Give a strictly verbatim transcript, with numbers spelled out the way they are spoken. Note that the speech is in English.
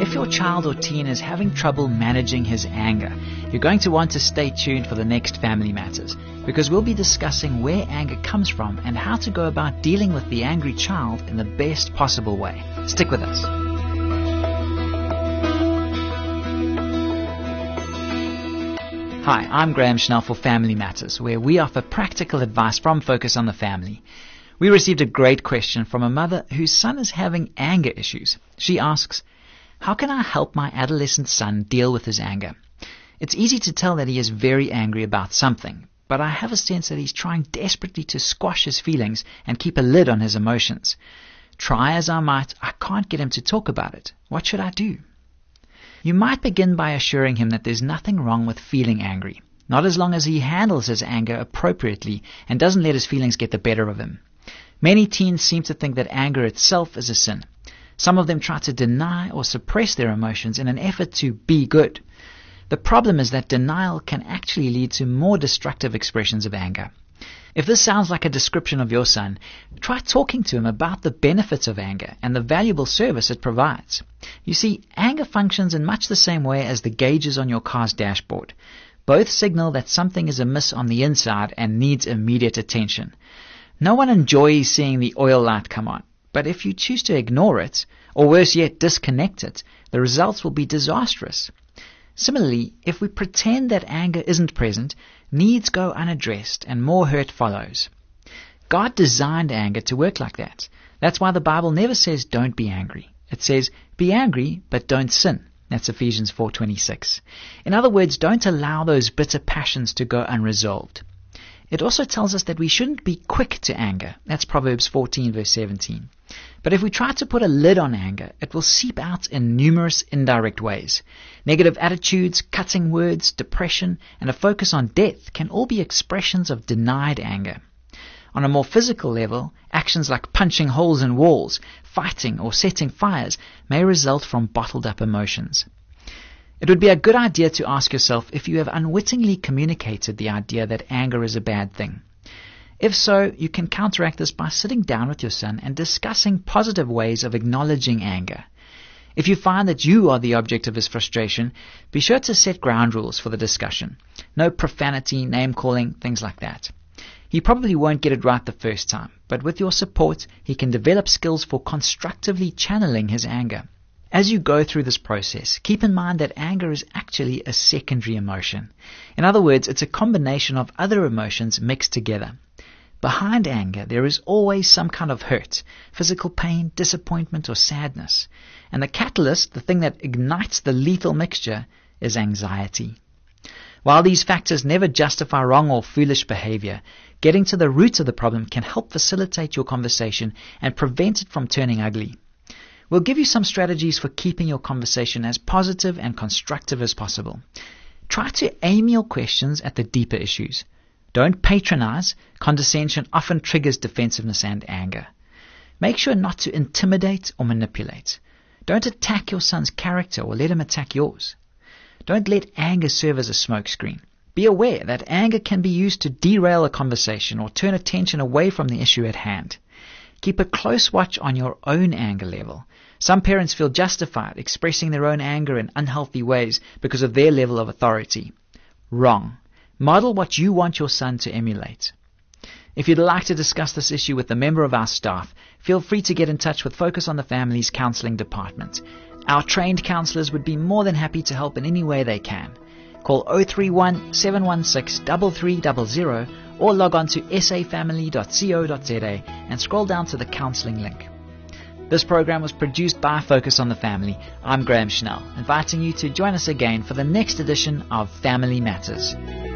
if your child or teen is having trouble managing his anger, you're going to want to stay tuned for the next Family Matters, because we'll be discussing where anger comes from and how to go about dealing with the angry child in the best possible way. Stick with us. Hi, I'm Graham Schnell for Family Matters, where we offer practical advice from Focus on the Family. We received a great question from a mother whose son is having anger issues. She asks, how can I help my adolescent son deal with his anger? It's easy to tell that he is very angry about something, but I have a sense that he's trying desperately to squash his feelings and keep a lid on his emotions. Try as I might, I can't get him to talk about it. What should I do? You might begin by assuring him that there's nothing wrong with feeling angry, not as long as he handles his anger appropriately and doesn't let his feelings get the better of him. Many teens seem to think that anger itself is a sin. Some of them try to deny or suppress their emotions in an effort to be good. The problem is that denial can actually lead to more destructive expressions of anger. If this sounds like a description of your son, try talking to him about the benefits of anger and the valuable service it provides. You see, anger functions in much the same way as the gauges on your car's dashboard. Both signal that something is amiss on the inside and needs immediate attention. No one enjoys seeing the oil light come on, but if you choose to ignore it, or worse yet, disconnect it, the results will be disastrous. Similarly, if we pretend that anger isn't present, needs go unaddressed and more hurt follows. God designed anger to work like that. That's why the Bible never says don't be angry. It says be angry, but don't sin. That's Ephesians four twenty-six. In other words, don't allow those bitter passions to go unresolved. It also tells us that we shouldn't be quick to anger. That's Proverbs fourteen, verse seventeen. But if we try to put a lid on anger, it will seep out in numerous indirect ways. Negative attitudes, cutting words, depression, and a focus on death can all be expressions of denied anger. On a more physical level, actions like punching holes in walls, fighting, or setting fires may result from bottled up emotions. It would be a good idea to ask yourself if you have unwittingly communicated the idea that anger is a bad thing. If so, you can counteract this by sitting down with your son and discussing positive ways of acknowledging anger. If you find that you are the object of his frustration, be sure to set ground rules for the discussion. No profanity, name-calling, things like that. He probably won't get it right the first time, but with your support, he can develop skills for constructively channeling his anger. As you go through this process, keep in mind that anger is actually a secondary emotion. In other words, it's a combination of other emotions mixed together. Behind anger, there is always some kind of hurt, physical pain, disappointment, or sadness. And the catalyst, the thing that ignites the lethal mixture, is anxiety. While these factors never justify wrong or foolish behavior, getting to the root of the problem can help facilitate your conversation and prevent it from turning ugly. We'll give you some strategies for keeping your conversation as positive and constructive as possible. Try to aim your questions at the deeper issues. Don't patronize. Condescension often triggers defensiveness and anger. Make sure not to intimidate or manipulate. Don't attack your son's character or let him attack yours. Don't let anger serve as a smokescreen. Be aware that anger can be used to derail a conversation or turn attention away from the issue at hand. Keep a close watch on your own anger level. Some parents feel justified expressing their own anger in unhealthy ways because of their level of authority. Wrong. Model what you want your son to emulate. If you'd like to discuss this issue with a member of our staff, feel free to get in touch with Focus on the Family's counseling department. Our trained counselors would be more than happy to help in any way they can. Call zero three one, seven one six, three three zero zero or log on to s a family dot co dot z a and scroll down to the counseling link. This program was produced by Focus on the Family. I'm Graham Schnell, inviting you to join us again for the next edition of Family Matters.